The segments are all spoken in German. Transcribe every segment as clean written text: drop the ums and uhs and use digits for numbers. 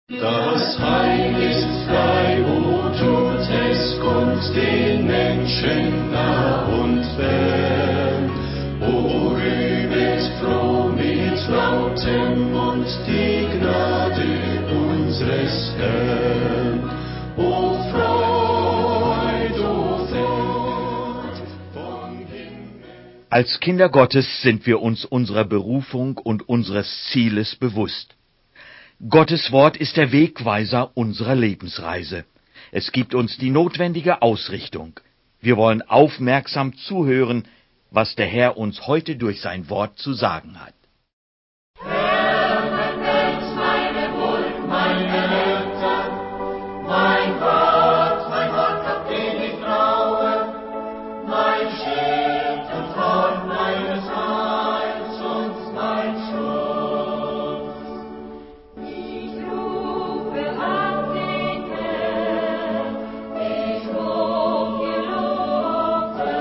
Das Heil ist frei, o tut es kund den Menschen nah und fern. O rühmet froh mit lautem Mund die Gnade unseres Herrn. O Freud vom Himmel. Als Kinder Gottes sind wir uns unserer Berufung und unseres Zieles bewusst. Gottes Wort ist der Wegweiser unserer Lebensreise. Es gibt uns die notwendige Ausrichtung. Wir wollen aufmerksam zuhören, was der Herr uns heute durch sein Wort zu sagen hat. Herr, mein Fels, meine Burg, mein Erretter, mein Gott, auf den ich traue, mein Schild und Horn meines Heils und mein Schutz. Ich rufe an den Herrn, ich hoch gelobte,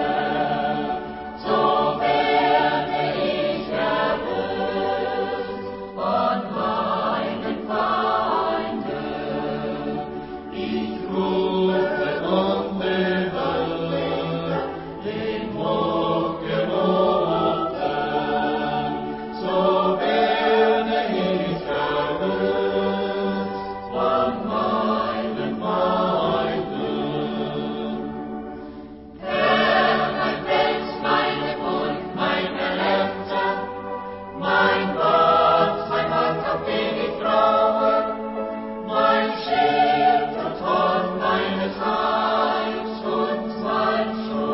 so werde ich erlöst von meinen Feinden. Ich rufe unbehelligt den Hochgelobten, so werde ich erlöst von meinen Feinden. Herr, mein Fels, meine Burg, mein Erretter, mein Gott, auf den ich traue, mein Schild und Horn meines Heils und mein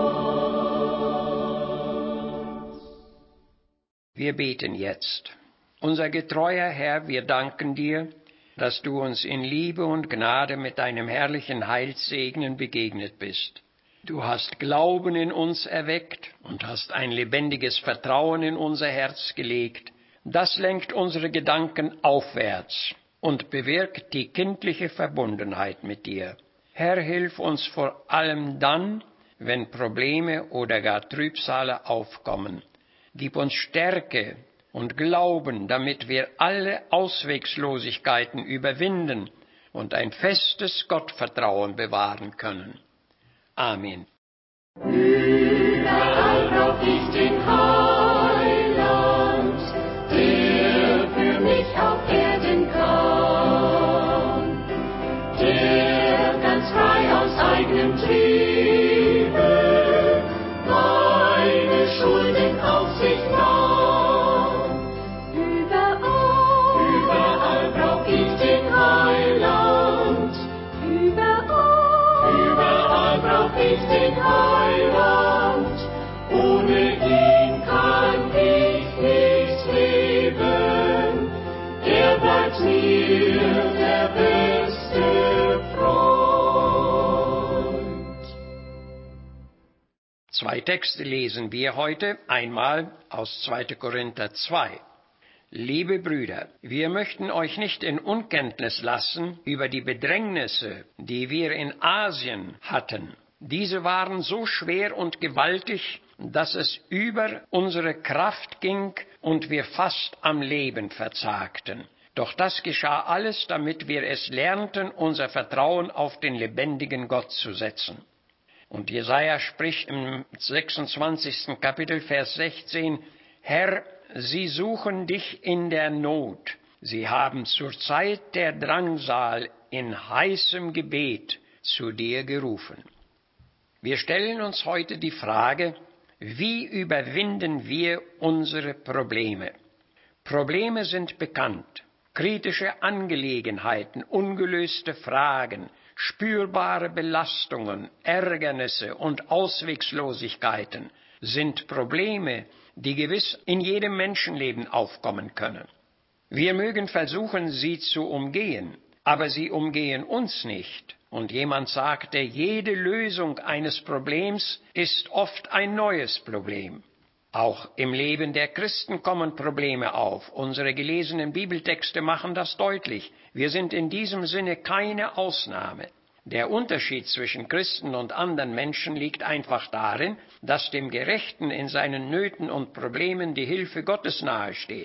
Schutz. Wir beten jetzt. Unser getreuer Herr, wir danken dir, dass du uns in Liebe und Gnade mit deinem herrlichen Heilssegnen begegnet bist. Du hast Glauben in uns erweckt und hast ein lebendiges Vertrauen in unser Herz gelegt. Das lenkt unsere Gedanken aufwärts und bewirkt die kindliche Verbundenheit mit dir. Herr, hilf uns vor allem dann, wenn Probleme oder gar Trübsale aufkommen. Gib uns Stärke und Glauben, damit wir alle Auswegslosigkeiten überwinden und ein festes Gottvertrauen bewahren können. Amen. Überall brauch ich den Heiland, der für mich auf Erden kam, der ganz frei aus eigenem Triebe meine Schulden auf sich nahm. Überall brauch ich den Heiland, überall brauch ich den Heiland, ohne ihn kann ich nicht leben, er bleibt mir der beste Freund. Zwei Texte lesen wir heute, einmal aus 2. Korinther 2. Liebe Brüder, wir möchten euch nicht in Unkenntnis lassen über die Bedrängnisse, die wir in Asien hatten. Diese waren so schwer und gewaltig, dass es über unsere Kraft ging und wir fast am Leben verzagten. Doch das geschah alles, damit wir es lernten, unser Vertrauen auf den lebendigen Gott zu setzen. Und Jesaja spricht im 26. Kapitel, Vers 16, Herr, sie suchen dich in der Not. Sie haben zur Zeit der Drangsal in heißem Gebet zu dir gerufen. Wir stellen uns heute die Frage, wie überwinden wir unsere Probleme? Probleme sind bekannt. Kritische Angelegenheiten, ungelöste Fragen, spürbare Belastungen, Ärgernisse und Auswegslosigkeiten sind Probleme, die gewiss in jedem Menschenleben aufkommen können. Wir mögen versuchen, sie zu umgehen, aber sie umgehen uns nicht. Und jemand sagte, jede Lösung eines Problems ist oft ein neues Problem. Auch im Leben der Christen kommen Probleme auf. Unsere gelesenen Bibeltexte machen das deutlich. Wir sind in diesem Sinne keine Ausnahme. Der Unterschied zwischen Christen und anderen Menschen liegt einfach darin, dass dem Gerechten in seinen Nöten und Problemen die Hilfe Gottes nahesteht.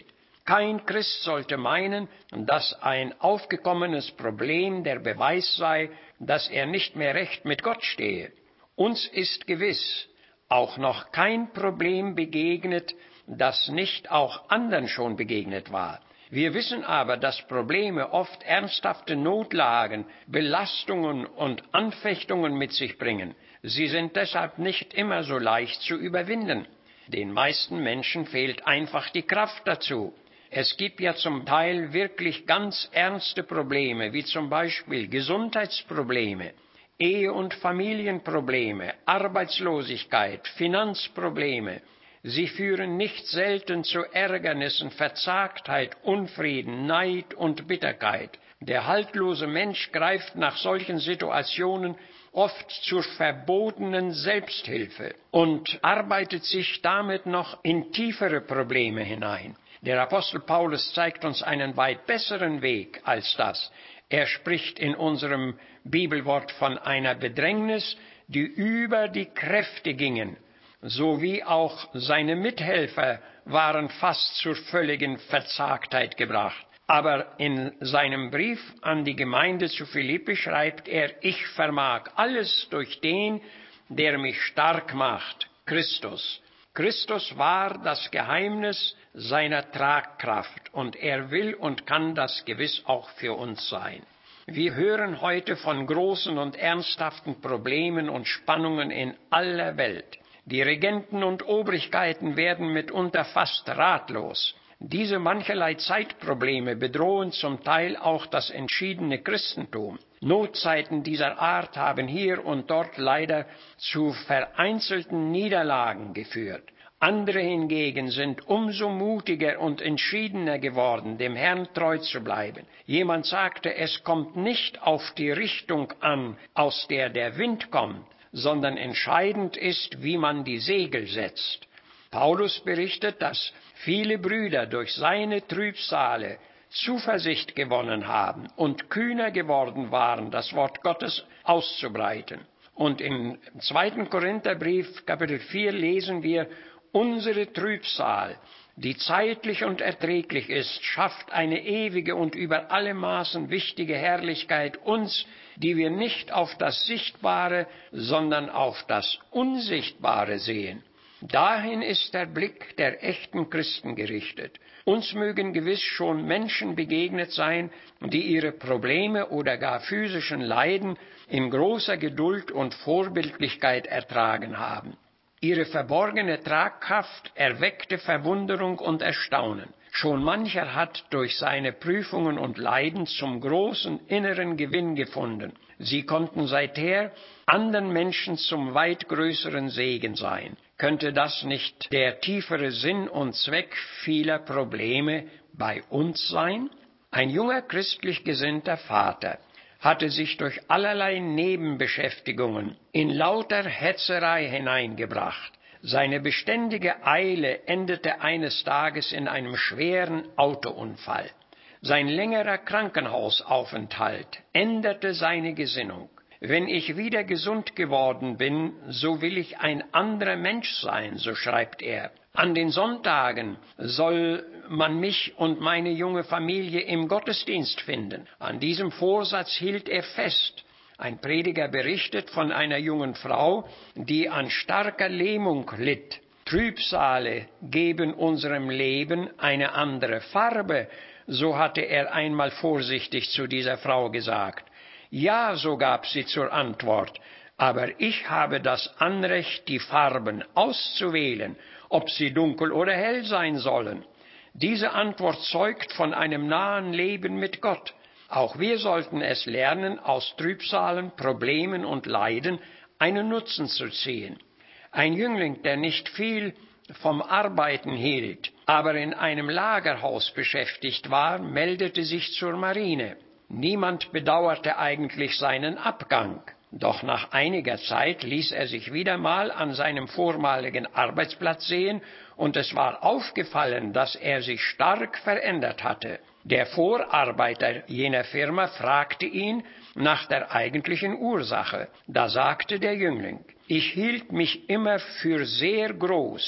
Kein Christ sollte meinen, dass ein aufgekommenes Problem der Beweis sei, dass er nicht mehr recht mit Gott stehe. Uns ist gewiss auch noch kein Problem begegnet, das nicht auch anderen schon begegnet war. Wir wissen aber, dass Probleme oft ernsthafte Notlagen, Belastungen und Anfechtungen mit sich bringen. Sie sind deshalb nicht immer so leicht zu überwinden. Den meisten Menschen fehlt einfach die Kraft dazu. Es gibt ja zum Teil wirklich ganz ernste Probleme, wie zum Beispiel Gesundheitsprobleme, Ehe- und Familienprobleme, Arbeitslosigkeit, Finanzprobleme. Sie führen nicht selten zu Ärgernissen, Verzagtheit, Unfrieden, Neid und Bitterkeit. Der haltlose Mensch greift nach solchen Situationen oft zur verbotenen Selbsthilfe und arbeitet sich damit noch in tiefere Probleme hinein. Der Apostel Paulus zeigt uns einen weit besseren Weg als das. Er spricht in unserem Bibelwort von einer Bedrängnis, die über die Kräfte gingen, sowie auch seine Mithelfer waren fast zur völligen Verzagtheit gebracht. Aber in seinem Brief an die Gemeinde zu Philippi schreibt er: Ich vermag alles durch den, der mich stark macht, Christus. Christus war das Geheimnis seiner Tragkraft, und er will und kann das gewiss auch für uns sein. Wir hören heute von großen und ernsthaften Problemen und Spannungen in aller Welt. Die Regenten und Obrigkeiten werden mitunter fast ratlos. Diese mancherlei Zeitprobleme bedrohen zum Teil auch das entschiedene Christentum. Notzeiten dieser Art haben hier und dort leider zu vereinzelten Niederlagen geführt. Andere hingegen sind umso mutiger und entschiedener geworden, dem Herrn treu zu bleiben. Jemand sagte, es kommt nicht auf die Richtung an, aus der der Wind kommt, sondern entscheidend ist, wie man die Segel setzt. Paulus berichtet, dass viele Brüder durch seine Trübsale Zuversicht gewonnen haben und kühner geworden waren, das Wort Gottes auszubreiten. Und im 2. Korintherbrief, Kapitel 4, lesen wir: Unsere Trübsal, die zeitlich und erträglich ist, schafft eine ewige und über alle Maßen wichtige Herrlichkeit uns, die wir nicht auf das Sichtbare, sondern auf das Unsichtbare sehen. Dahin ist der Blick der echten Christen gerichtet. Uns mögen gewiss schon Menschen begegnet sein, die ihre Probleme oder gar physischen Leiden in großer Geduld und Vorbildlichkeit ertragen haben. Ihre verborgene Tragkraft erweckte Verwunderung und Erstaunen. Schon mancher hat durch seine Prüfungen und Leiden zum großen inneren Gewinn gefunden. Sie konnten seither anderen Menschen zum weit größeren Segen sein. Könnte das nicht der tiefere Sinn und Zweck vieler Probleme bei uns sein? Ein junger christlich gesinnter Vater hatte sich durch allerlei Nebenbeschäftigungen in lauter Hetzerei hineingebracht. Seine beständige Eile endete eines Tages in einem schweren Autounfall. Sein längerer Krankenhausaufenthalt änderte seine Gesinnung. Wenn ich wieder gesund geworden bin, so will ich ein anderer Mensch sein, so schreibt er. An den Sonntagen soll man mich und meine junge Familie im Gottesdienst finden. An diesem Vorsatz hielt er fest. Ein Prediger berichtet von einer jungen Frau, die an starker Lähmung litt. Trübsale geben unserem Leben eine andere Farbe, so hatte er einmal vorsichtig zu dieser Frau gesagt. Ja, so gab sie zur Antwort, aber ich habe das Anrecht, die Farben auszuwählen, ob sie dunkel oder hell sein sollen. Diese Antwort zeugt von einem nahen Leben mit Gott. Auch wir sollten es lernen, aus Trübsalen, Problemen und Leiden einen Nutzen zu ziehen. Ein Jüngling, der nicht viel vom Arbeiten hielt, aber in einem Lagerhaus beschäftigt war, meldete sich zur Marine. Niemand bedauerte eigentlich seinen Abgang. Doch nach einiger Zeit ließ er sich wieder mal an seinem vormaligen Arbeitsplatz sehen, und es war aufgefallen, dass er sich stark verändert hatte. Der Vorarbeiter jener Firma fragte ihn nach der eigentlichen Ursache. Da sagte der Jüngling: Ich hielt mich immer für sehr groß,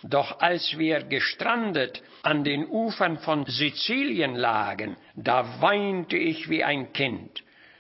Doch als wir gestrandet an den Ufern von Sizilien lagen, da weinte ich wie ein Kind.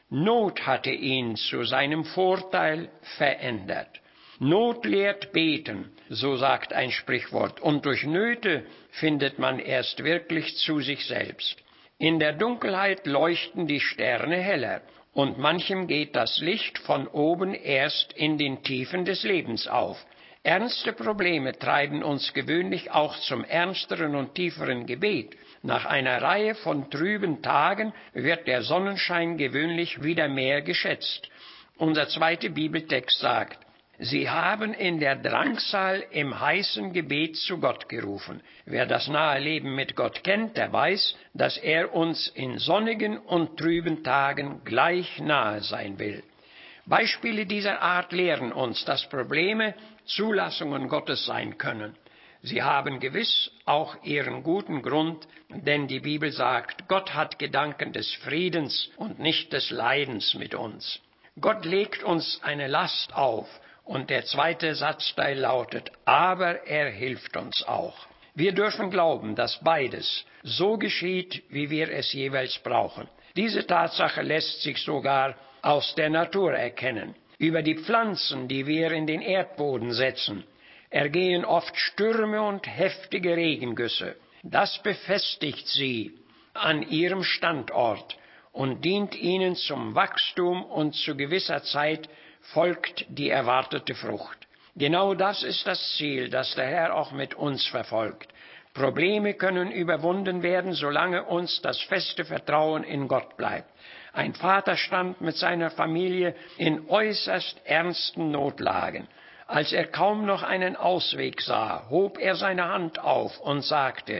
Not hatte ihn zu seinem Vorteil verändert. Not lehrt beten, so sagt ein Sprichwort, und durch Nöte findet man erst wirklich zu sich selbst. In der Dunkelheit leuchten die Sterne heller, und manchem geht das Licht von oben erst in den Tiefen des Lebens auf. Ernste Probleme treiben uns gewöhnlich auch zum ernsteren und tieferen Gebet. Nach einer Reihe von trüben Tagen wird der Sonnenschein gewöhnlich wieder mehr geschätzt. Unser zweiter Bibeltext sagt: Sie haben in der Drangsal im heißen Gebet zu Gott gerufen. Wer das nahe Leben mit Gott kennt, der weiß, dass er uns in sonnigen und trüben Tagen gleich nahe sein will. Beispiele dieser Art lehren uns, dass Probleme Zulassungen Gottes sein können. Sie haben gewiss auch ihren guten Grund, denn die Bibel sagt, Gott hat Gedanken des Friedens und nicht des Leidens mit uns. Gott legt uns eine Last auf, und der zweite Satzteil lautet, aber er hilft uns auch. Wir dürfen glauben, dass beides so geschieht, wie wir es jeweils brauchen. Diese Tatsache lässt sich sogar aus der Natur erkennen. Über die Pflanzen, die wir in den Erdboden setzen, ergehen oft Stürme und heftige Regengüsse. Das befestigt sie an ihrem Standort und dient ihnen zum Wachstum, und zu gewisser Zeit folgt die erwartete Frucht. Genau das ist das Ziel, das der Herr auch mit uns verfolgt. Probleme können überwunden werden, solange uns das feste Vertrauen in Gott bleibt. Ein Vater stand mit seiner Familie in äußerst ernsten Notlagen. Als er kaum noch einen Ausweg sah, hob er seine Hand auf und sagte: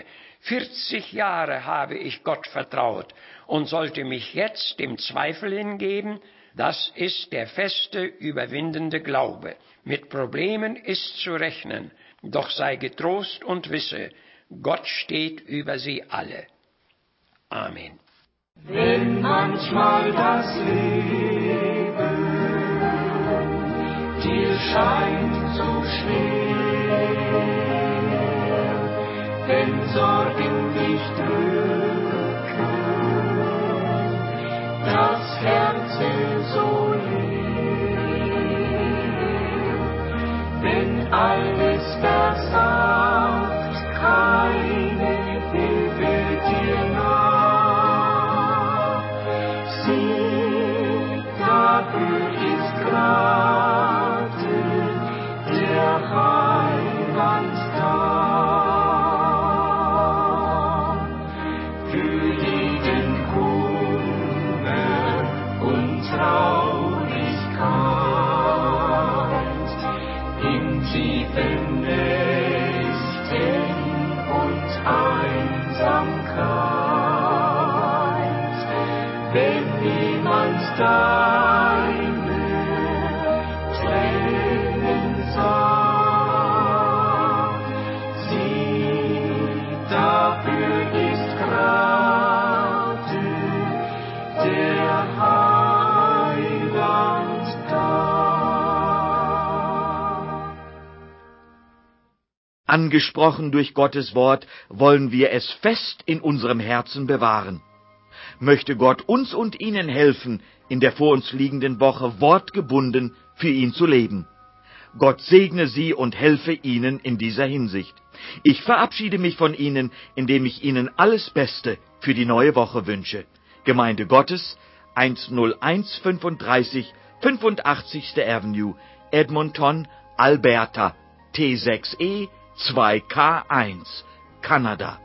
40 Jahre habe ich Gott vertraut und sollte mich jetzt dem Zweifel hingeben? Das ist der feste, überwindende Glaube. Mit Problemen ist zu rechnen, doch sei getrost und wisse, Gott steht über sie alle. Amen. Wenn manchmal das Leben dir scheint so schwer, wenn Sorgen dich drücken, das Herz so leer, wenn alles versagt, keine Hilfe dir nah. Sieh, dafür ist gerade der Heiland da. Für jeden Kummer und Traurigkeit, in tiefen Nächten und Einsamkeit, wenn niemand deine Tränen sah. Sieh, dafür ist gerade der Heiland da. Angesprochen durch Gottes Wort wollen wir es fest in unserem Herzen bewahren. Möchte Gott uns und Ihnen helfen, in der vor uns liegenden Woche wortgebunden für ihn zu leben. Gott segne Sie und helfe Ihnen in dieser Hinsicht. Ich verabschiede mich von Ihnen, indem ich Ihnen alles Beste für die neue Woche wünsche. Gemeinde Gottes, 10135 85. Avenue, Edmonton, Alberta, T6E 2K1, Kanada.